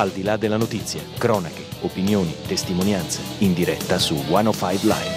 Al di là della notizia, cronache, opinioni, testimonianze, in diretta su 105 Live.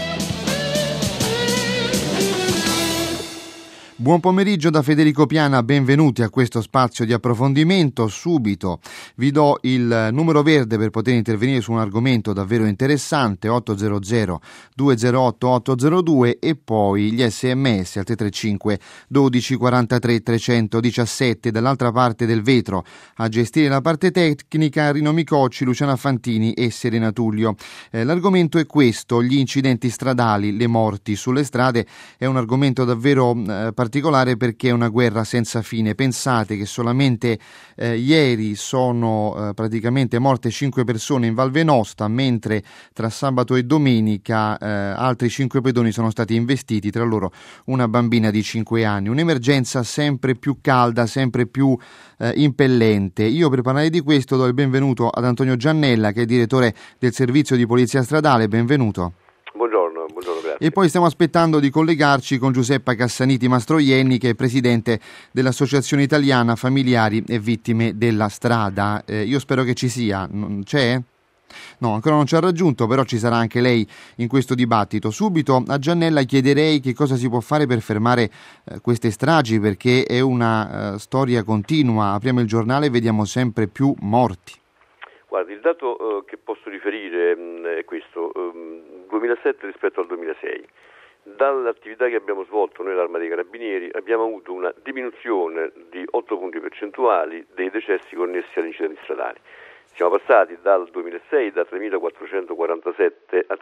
Buon pomeriggio da Federico Piana, benvenuti a questo spazio di approfondimento. Subito vi do il numero verde per poter intervenire su un argomento davvero interessante, 800 208 802, e poi gli sms al 335 12 43 317. Dall'altra parte del vetro a gestire la parte tecnica Rino Micocci, Luciana Fantini e Serena Tullio. L'argomento è questo: gli incidenti stradali, le morti sulle strade. È un argomento davvero particolare perché è una guerra senza fine. Pensate che solamente ieri sono praticamente morte 5 persone in Val Venosta, mentre tra sabato e domenica altri 5 pedoni sono stati investiti, tra loro una bambina di 5 anni. Un'emergenza sempre più calda, sempre più impellente. Io, per parlare di questo, do il benvenuto ad Antonio Giannella, che è direttore del servizio di polizia stradale. Benvenuto. Buongiorno, grazie. E poi stiamo aspettando di collegarci con Giuseppa Cassaniti Mastroienni, che è presidente dell'Associazione Italiana Familiari e Vittime della Strada. Io spero che ci sia. C'è? No, ancora non ci ha raggiunto, però ci sarà anche lei in questo dibattito. Subito a Giannella chiederei che cosa si può fare per fermare queste stragi, perché è una storia continua. Apriamo il giornale e vediamo sempre più morti. Guardi, il dato che posso riferire è questo: 2007 rispetto al 2006. Dall'attività che abbiamo svolto noi l'Arma dei Carabinieri abbiamo avuto una diminuzione di 8 punti percentuali dei decessi connessi agli incidenti stradali. Siamo passati dal 2006 da 3.447 a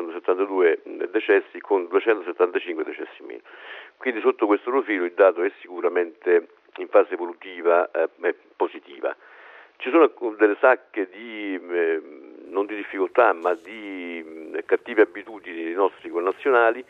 3.172 decessi, con 275 decessi in meno. Quindi sotto questo profilo il dato è sicuramente in fase evolutiva positiva. Ci sono delle sacche di non di difficoltà, ma di cattive abitudini dei nostri connazionali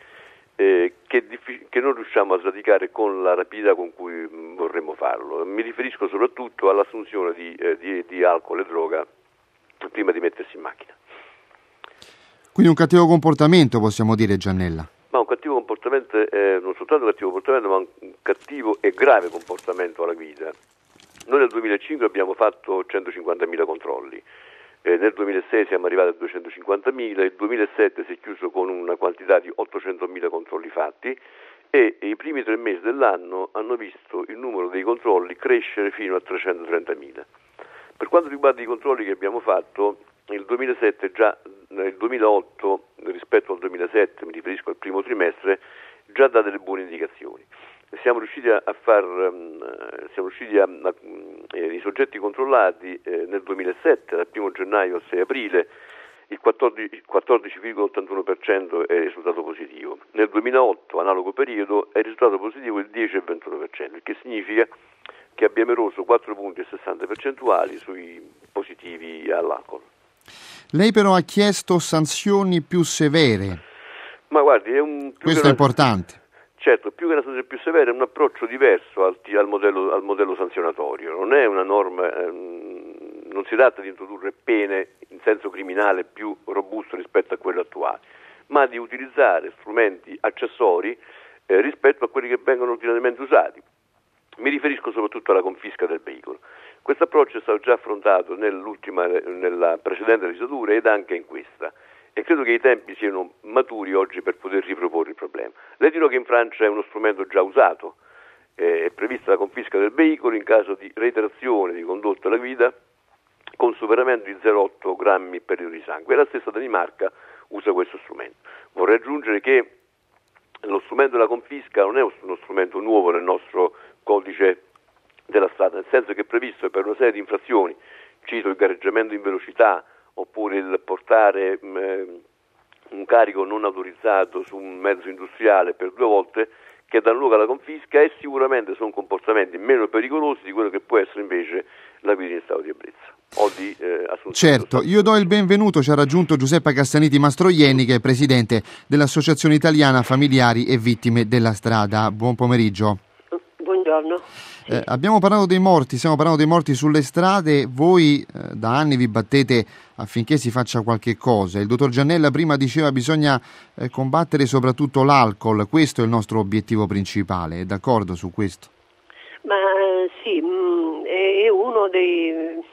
che non riusciamo a sradicare con la rapidità con cui vorremmo farlo. Mi riferisco soprattutto all'assunzione di alcol e droga prima di mettersi in macchina. Quindi un cattivo comportamento, possiamo dire, Giannella? Ma un cattivo comportamento, non soltanto un cattivo comportamento, ma un cattivo e grave comportamento alla guida. Noi nel 2005 abbiamo fatto 150.000 controlli, nel 2006 siamo arrivati a 250.000, il 2007 si è chiuso con una quantità di 800.000 controlli fatti e i primi 3 mesi dell'anno hanno visto il numero dei controlli crescere fino a 330.000. Per quanto riguarda i controlli che abbiamo fatto, il 2008 rispetto al 2007, mi riferisco al primo trimestre, già dà delle buone indicazioni. Siamo riusciti i soggetti controllati nel 2007, dal 1 gennaio al 6 aprile, il 14,81% è risultato positivo. Nel 2008, analogo periodo, è risultato positivo il 10,21%, il che significa che abbiamo eroso 4 punti e 60 percentuali sui positivi all'alcol. Lei però ha chiesto sanzioni più severe. Ma guardi, questo è importante. Certo, più che una sanzione più severa è un approccio diverso al modello sanzionatorio. Non è una norma, non si tratta di introdurre pene in senso criminale più robusto rispetto a quello attuale, ma di utilizzare strumenti accessori rispetto a quelli che vengono ordinariamente usati. Mi riferisco soprattutto alla confisca del veicolo. Questo approccio è stato già affrontato nella precedente legislatura ed anche in questa. E credo che i tempi siano maturi oggi per poter riproporre il problema. Le dirò che in Francia è uno strumento già usato, è prevista la confisca del veicolo in caso di reiterazione di condotta alla guida con superamento di 0,8 grammi per litro di sangue, e la stessa Danimarca usa questo strumento. Vorrei aggiungere che lo strumento della confisca non è uno strumento nuovo nel nostro codice della strada, nel senso che è previsto per una serie di infrazioni, cito il gareggiamento in velocità, oppure il portare un carico non autorizzato su un mezzo industriale per 2 volte, che danno luogo alla confisca, e sicuramente sono comportamenti meno pericolosi di quello che può essere invece la guida in stato di ebbrezza o di assunzione. Certo, io do il benvenuto, ci ha raggiunto Giuseppa Cassaniti Mastroienni, che è presidente dell'Associazione Italiana Familiari e Vittime della Strada. Buon pomeriggio. Buongiorno. Abbiamo parlato dei morti, stiamo parlando dei morti sulle strade. Voi da anni vi battete affinché si faccia qualche cosa. Il dottor Giannella prima diceva bisogna combattere soprattutto l'alcol, questo è il nostro obiettivo principale, è d'accordo su questo? Ma sì, è uno dei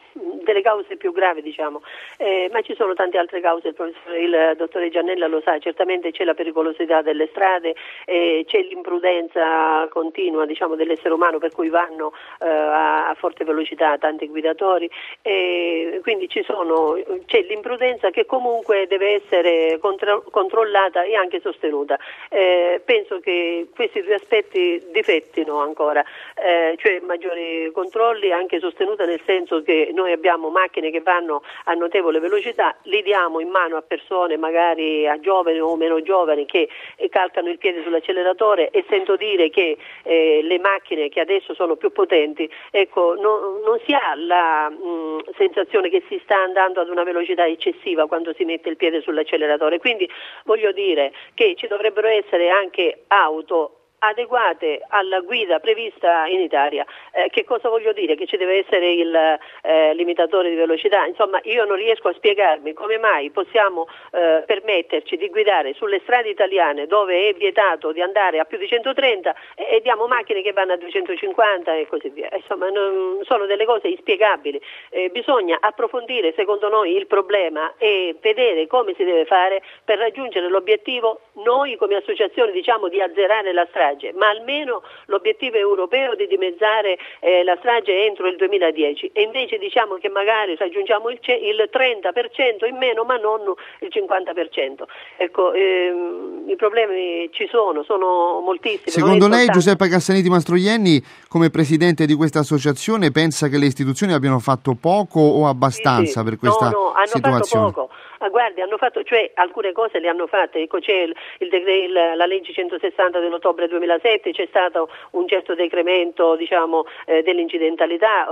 delle cause più gravi, diciamo, ma ci sono tante altre cause, il dottore Giannella lo sa, certamente c'è la pericolosità delle strade, c'è l'imprudenza continua, diciamo, dell'essere umano, per cui vanno a forte velocità tanti guidatori, quindi c'è l'imprudenza che comunque deve essere controllata e anche sostenuta. Penso che questi due aspetti difettino ancora, cioè maggiori controlli, anche sostenuta, nel senso che noi abbiamo macchine che vanno a notevole velocità, li diamo in mano a persone, magari a giovani o meno giovani, che calcano il piede sull'acceleratore, e sento dire che le macchine che adesso sono più potenti, ecco, non si ha la sensazione che si sta andando ad una velocità eccessiva quando si mette il piede sull'acceleratore. Quindi voglio dire che ci dovrebbero essere anche auto adeguate alla guida prevista in Italia. Che cosa voglio dire? Che ci deve essere il limitatore di velocità. Insomma, io non riesco a spiegarmi come mai possiamo permetterci di guidare sulle strade italiane, dove è vietato di andare a più di 130, e diamo macchine che vanno a 250 e così via. Insomma, sono delle cose inspiegabili. Bisogna approfondire, secondo noi, il problema e vedere come si deve fare per raggiungere l'obiettivo. Noi come associazione diciamo di azzerare la strage, ma almeno l'obiettivo europeo di dimezzare la strage entro il 2010, e invece diciamo che magari raggiungiamo il 30% in meno, ma non il 50%. Ecco, i problemi ci sono moltissimi. Secondo lei, Giuseppa Cassaniti Mastroianni, come presidente di questa associazione, pensa che le istituzioni abbiano fatto poco o abbastanza per questa hanno situazione? Fatto poco. Guardi, hanno fatto, cioè alcune cose le hanno fatte. Ecco, c'è la legge 160 dell'ottobre 2007, c'è stato un certo decremento, diciamo, dell'incidentalità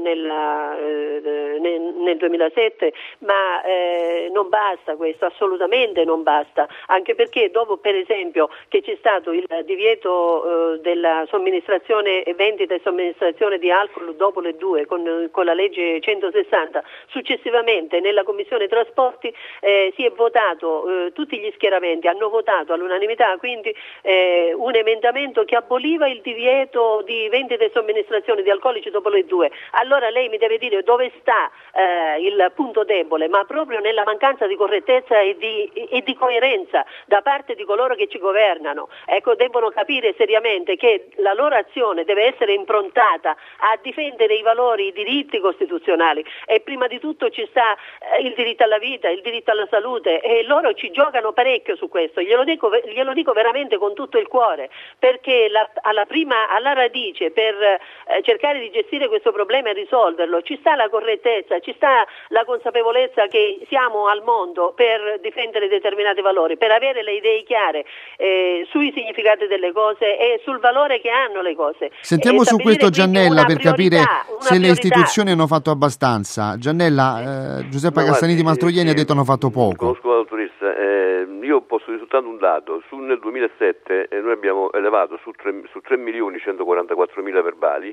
nel 2007 ma non basta questo, assolutamente non basta, anche perché dopo, per esempio, che c'è stato il divieto della somministrazione, vendita e somministrazione di alcol dopo le 2 con la legge 160, successivamente nella Commissione Trasporti si è votato, tutti gli schieramenti hanno votato all'unanimità, quindi un emendamento che aboliva il divieto di vendita e somministrazione di alcolici dopo le 2. Allora lei mi deve dire dove sta il punto debole, ma proprio nella mancanza di correttezza e di coerenza da parte di coloro che ci governano. Ecco, debbono capire seriamente che la loro azione deve essere improntata a difendere i valori, i diritti costituzionali, e prima di tutto ci sta il diritto alla vita, il diritto alla salute, e loro ci giocano parecchio su questo. Glielo dico veramente con tutto il cuore, perché alla radice, per cercare di gestire questo problema e risolverlo, ci sta la correttezza, ci sta la consapevolezza che siamo al mondo per difendere determinati valori, per avere le idee chiare sui significati delle cose e sul valore che hanno le cose. Sentiamo su questo Giannella per capire se le istituzioni hanno fatto abbastanza. Giannella, Giuseppa Cassaniti Mastroianni ha detto hanno fatto poco. Conosco la dottoressa, io posso dire soltanto un dato. Nel 2007 noi abbiamo elevato su 3.144.000 verbali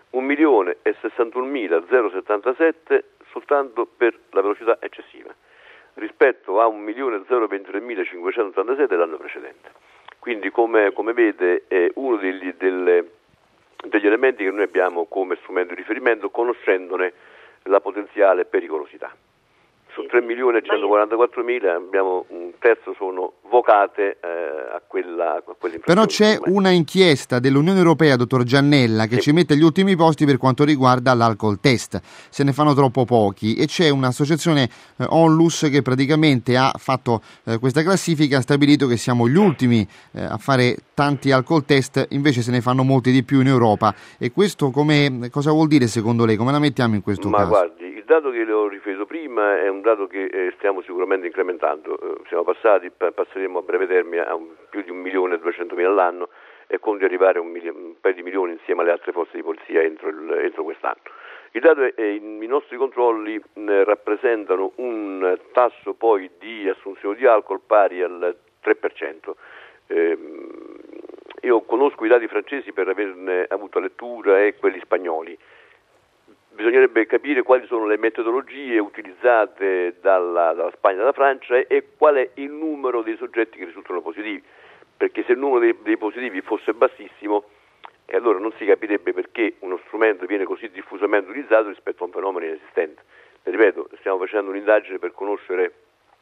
1.061.077 soltanto per la velocità eccessiva, rispetto a 1.023.587 dell'anno precedente. Quindi come vede è uno degli elementi che noi abbiamo come strumento di riferimento, conoscendone la potenziale pericolosità. Su 3.144.000 abbiamo un terzo sono vocate a quell'infrazione. Però c'è una inchiesta dell'Unione Europea, dottor Giannella, che ci mette agli ultimi posti per quanto riguarda l'alcol test. Se ne fanno troppo pochi, e c'è un'associazione Onlus che praticamente ha fatto questa classifica, ha stabilito che siamo gli ultimi a fare tanti alcol test, invece se ne fanno molti di più in Europa. E questo cosa vuol dire secondo lei? Come la mettiamo in questo caso? Guardi, il dato che le ho riferito prima è un dato che stiamo sicuramente incrementando. Passeremo a breve termine a più di 1.200.000 all'anno, e con di arrivare a un paio di milioni insieme alle altre forze di polizia entro quest'anno. Il dato è i nostri controlli rappresentano un tasso poi di assunzione di alcol pari al 3%. Io conosco i dati francesi per averne avuto lettura, e quelli spagnoli. Bisognerebbe capire quali sono le metodologie utilizzate dalla Spagna e dalla Francia e qual è il numero dei soggetti che risultano positivi, perché se il numero dei positivi fosse bassissimo, allora non si capirebbe perché uno strumento viene così diffusamente utilizzato rispetto a un fenomeno inesistente. ripeto, stiamo facendo un'indagine per conoscere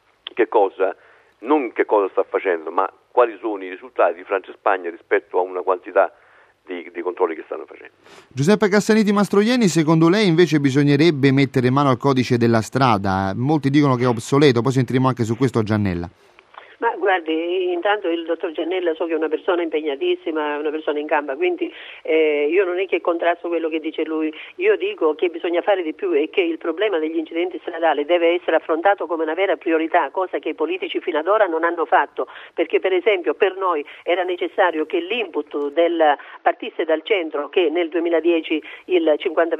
non che cosa sta facendo, ma quali sono i risultati di Francia e Spagna rispetto a una quantità di controlli che stanno facendo. Giuseppe Cassaniti Mastroianni, secondo lei invece bisognerebbe mettere mano al codice della strada? Molti dicono che è obsoleto, poi sentiremo anche su questo Giannella. Ma guardi, intanto il dottor Giannella so che è una persona impegnatissima, una persona in gamba, quindi io non è che contrasto quello che dice lui, io dico che bisogna fare di più e che il problema degli incidenti stradali deve essere affrontato come una vera priorità, cosa che i politici fino ad ora non hanno fatto, perché per esempio per noi era necessario che l'input partisse dal centro, che nel 2010 il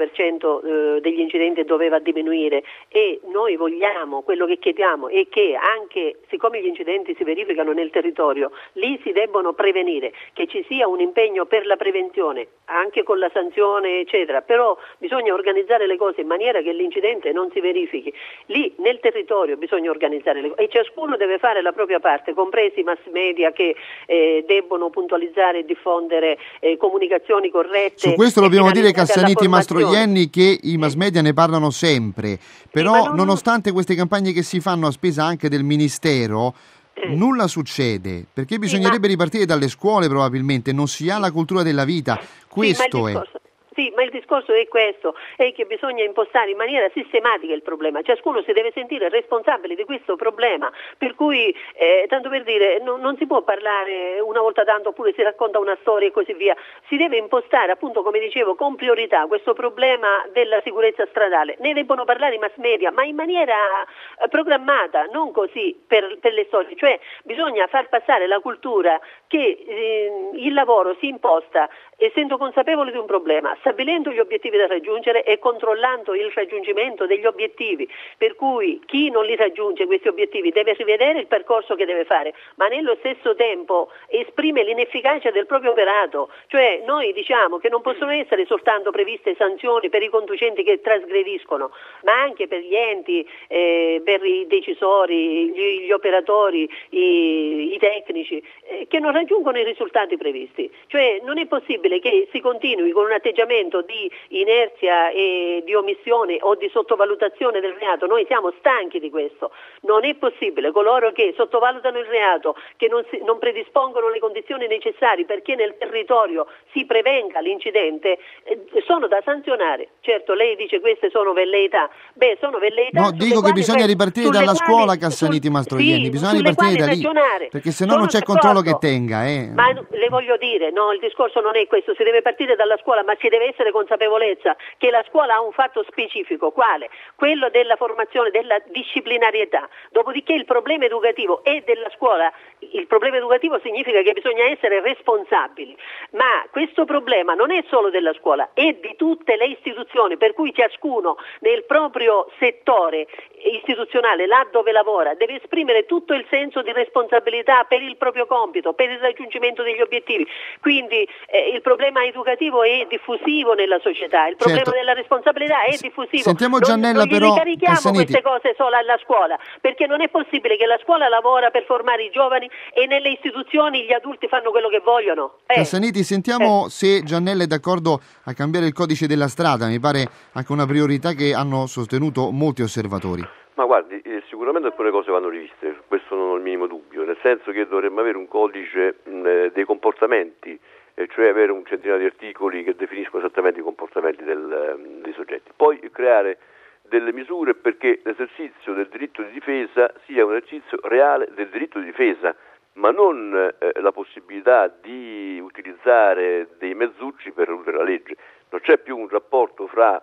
50% degli incidenti doveva diminuire, e noi vogliamo, quello che chiediamo è che anche siccome gli incidenti si verificano nel territorio, lì si debbono prevenire, che ci sia un impegno per la prevenzione, anche con la sanzione eccetera, però bisogna organizzare le cose in maniera che l'incidente non si verifichi. Lì nel territorio bisogna organizzare le cose e ciascuno deve fare la propria parte, compresi i mass media che debbono puntualizzare e diffondere comunicazioni corrette. Su questo dobbiamo dire, Cassaniti Mastroianni, che i mass media ne parlano sempre, però sì, nonostante queste campagne che si fanno a spesa anche del Ministero, nulla succede, perché bisognerebbe ripartire dalle scuole probabilmente, non si ha la cultura della vita, questo è. Sì, ma il discorso è questo, è che bisogna impostare in maniera sistematica il problema, ciascuno si deve sentire responsabile di questo problema, per cui, tanto per dire, non si può parlare una volta tanto oppure si racconta una storia e così via, si deve impostare appunto, come dicevo, con priorità questo problema della sicurezza stradale, ne debbono parlare i mass media, ma in maniera programmata, non così per le storie, cioè bisogna far passare la cultura che il lavoro si imposta essendo consapevoli di un problema, stabilendo gli obiettivi da raggiungere e controllando il raggiungimento degli obiettivi, per cui chi non li raggiunge questi obiettivi deve rivedere il percorso che deve fare, ma nello stesso tempo esprime l'inefficacia del proprio operato, cioè noi diciamo che non possono essere soltanto previste sanzioni per i conducenti che trasgrediscono, ma anche per gli enti, per i decisori, gli operatori, i tecnici, che non raggiungono i risultati previsti, cioè non è possibile che si continui con un atteggiamento di inerzia e di omissione o di sottovalutazione del reato. Noi siamo stanchi di questo, non è possibile. Coloro che sottovalutano il reato, che non predispongono le condizioni necessarie perché nel territorio si prevenga l'incidente, sono da sanzionare. Certo, lei dice queste sono velleità, sono velleità. No, dico che bisogna ripartire dalla scuola, Cassaniti Mastroianni, sì, bisogna ripartire da lì, perché se no non c'è controllo che tenga. Ma le voglio dire, no, il discorso non è questo, si deve partire dalla scuola, ma ci deve essere consapevolezza che la scuola ha un fatto specifico, quale? Quello della formazione, della disciplinarietà. Dopodiché il problema educativo è della scuola, il problema educativo significa che bisogna essere responsabili, ma questo problema non è solo della scuola, è di tutte le istituzioni, per cui ciascuno nel proprio settore istituzionale, là dove lavora, deve esprimere tutto il senso di responsabilità per il proprio compito, per il raggiungimento degli obiettivi. Quindi il problema educativo è diffusivo nella società, il problema della responsabilità è diffusivo. Sentiamo Giannella, non ricarichiamo queste cose solo alla scuola, perché non è possibile che la scuola lavora per formare i giovani e nelle istituzioni gli adulti fanno quello che vogliono. Cassaniti, sentiamo se Giannella è d'accordo a cambiare il codice della strada, mi pare anche una priorità che hanno sostenuto molti osservatori. Ma guardi, sicuramente alcune cose vanno riviste, questo non ho il minimo dubbio, nel senso che dovremmo avere un codice dei comportamenti, cioè avere un centinaio di articoli che definiscono esattamente i comportamenti dei soggetti. Poi creare delle misure perché l'esercizio del diritto di difesa sia un esercizio reale del diritto di difesa, ma non la possibilità di utilizzare dei mezzucci per eludere la legge. Non c'è più un rapporto fra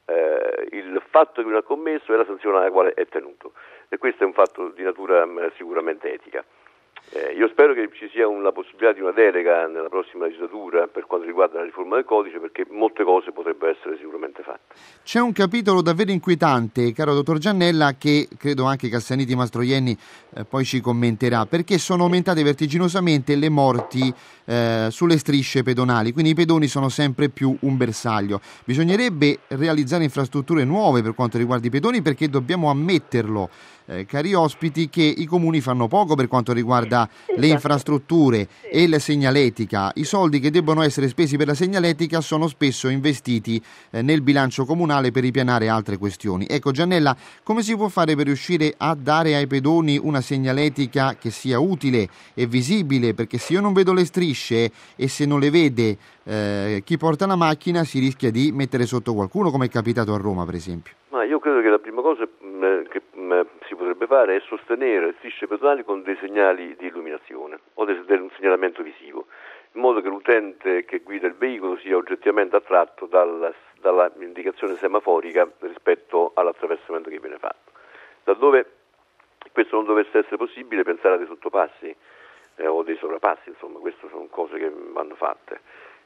il fatto che uno ha commesso e la sanzione alla quale è tenuto, e questo è un fatto di natura sicuramente etica. Io spero che ci sia la possibilità di una delega nella prossima legislatura per quanto riguarda la riforma del codice, perché molte cose potrebbero essere sicuramente fatte. C'è un capitolo davvero inquietante, caro dottor Giannella, che credo anche Cassaniti Mastroianni poi ci commenterà, perché sono aumentate vertiginosamente le morti sulle strisce pedonali, quindi i pedoni sono sempre più un bersaglio. Bisognerebbe realizzare infrastrutture nuove per quanto riguarda i pedoni, perché dobbiamo ammetterlo, cari ospiti, che i comuni fanno poco per quanto riguarda strada, le infrastrutture e la segnaletica. I soldi che debbono essere spesi per la segnaletica sono spesso investiti nel bilancio comunale per ripianare altre questioni. Ecco, Giannella, come si può fare per riuscire a dare ai pedoni una segnaletica che sia utile e visibile? Perché se io non vedo le strisce e se non le vede chi porta la macchina, si rischia di mettere sotto qualcuno, come è capitato a Roma per esempio. Ma io credo che la prima cosa che si potrebbe fare è sostenere le strisce pedonali con dei segnali di illuminazione o un segnalamento visivo, in modo che l'utente che guida il veicolo sia oggettivamente attratto dalla indicazione semaforica rispetto all'attraversamento che viene fatto. Laddove questo non dovesse essere possibile, pensare a dei sottopassi o dei sovrappassi, insomma, queste sono cose che vanno fatte.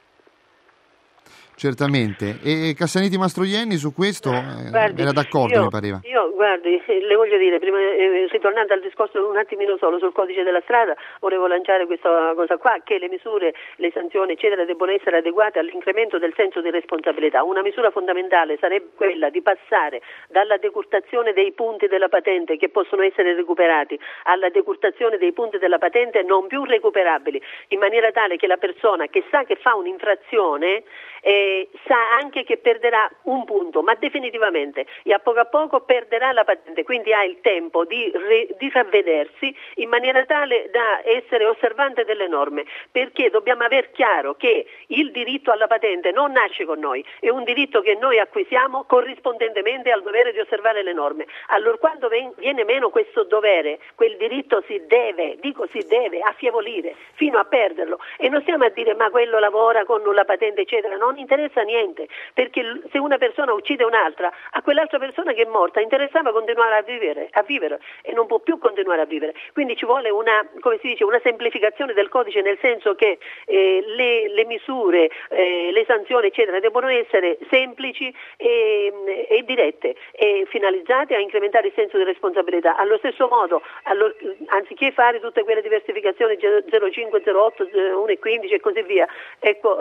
Certamente. E Cassaniti Mastroianni su questo era d'accordo, mi pareva. Io, guardi, le voglio dire, prima, ritornando al discorso un attimino solo sul codice della strada, volevo lanciare questa cosa qua, che le misure, le sanzioni, eccetera, debbono essere adeguate all'incremento del senso di responsabilità. Una misura fondamentale sarebbe quella di passare dalla decurtazione dei punti della patente che possono essere recuperati alla decurtazione dei punti della patente non più recuperabili, in maniera tale che la persona che sa che fa un'infrazione sa anche che perderà un punto, ma definitivamente, e a poco perderà la patente, quindi ha il tempo di ravvedersi in maniera tale da essere osservante delle norme, perché dobbiamo aver chiaro che il diritto alla patente non nasce con noi, è un diritto che noi acquisiamo corrispondentemente al dovere di osservare le norme. Allora quando viene meno questo dovere, quel diritto si deve affievolire fino a perderlo, e non stiamo a dire ma quello lavora con la patente eccetera, non interessa niente, perché se una persona uccide un'altra, a quell'altra persona che è morta interessava continuare a vivere e non può più continuare a vivere. Quindi ci vuole una semplificazione del codice, nel senso che le misure, le sanzioni eccetera devono essere semplici e dirette e finalizzate a incrementare il senso di responsabilità. Allo stesso modo, anziché fare tutte quelle diversificazioni 0,5, 0,8, 1,15 e così via, ecco,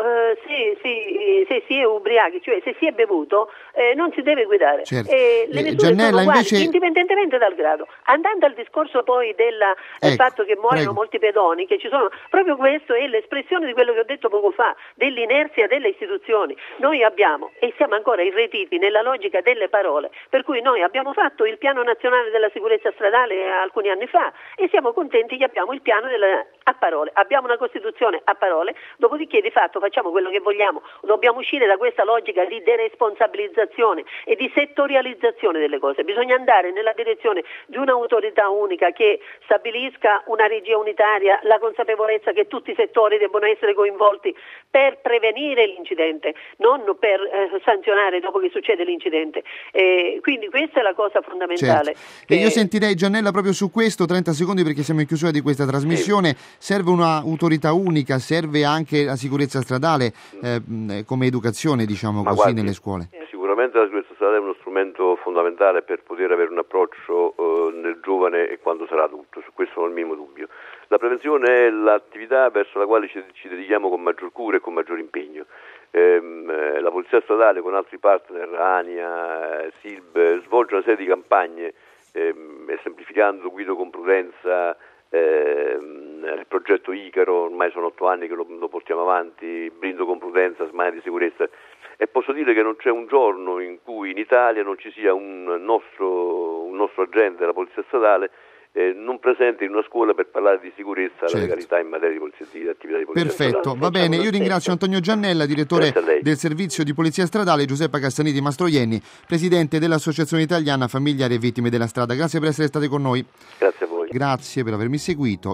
se si è ubriachi, cioè se si è bevuto, non si deve guidare. Certo. Le misure Giannella, sono uguali, invece... indipendentemente dal grado. Andando al discorso poi del fatto che muoiono molti pedoni, che ci sono, proprio questo è l'espressione di quello che ho detto poco fa, dell'inerzia delle istituzioni. Noi abbiamo, e siamo ancora irretiti nella logica delle parole, per cui noi abbiamo fatto il piano nazionale della sicurezza stradale alcuni anni fa e siamo contenti che abbiamo il piano a parole, abbiamo una Costituzione a parole, dopodiché di fatto facciamo quello che vogliamo. Dobbiamo uscire da questa logica di deresponsabilizzazione e di settorializzazione delle cose. Bisogna andare nella direzione di un'autorità unica che stabilisca una regia unitaria, la consapevolezza che tutti i settori debbono essere coinvolti per prevenire l'incidente, non per sanzionare dopo che succede l'incidente. Quindi questa è la cosa fondamentale. Certo. E io sentirei Giannella proprio su questo, 30 secondi perché siamo in chiusura di questa trasmissione. Serve un'autorità unica, serve anche la sicurezza stradale come educazione, diciamo così, guardi, nelle scuole. Sicuramente la sicurezza stradale è uno strumento fondamentale per poter avere un approccio nel giovane e quando sarà adulto, su questo non ho il minimo dubbio. La prevenzione è l'attività verso la quale ci dedichiamo con maggior cura e con maggior impegno. La Polizia Stradale con altri partner, ANIA, SILB, svolge una serie di campagne semplificando Guido con prudenza, il progetto Icaro, ormai sono 8 anni che lo portiamo avanti, Blindo con prudenza, smania di sicurezza, e posso dire che non c'è un giorno in cui in Italia non ci sia un nostro agente della Polizia Stradale non presente in una scuola per parlare di sicurezza e la legalità in materia di polizia, di attività di polizia. Perfetto, va bene, io ringrazio Antonio Giannella, direttore del servizio di polizia stradale, Giuseppa Cassaniti Mastroianni, presidente dell'Associazione Italiana Familiari e Vittime della Strada. Grazie per essere stati con noi. Grazie a voi. Grazie per avermi seguito.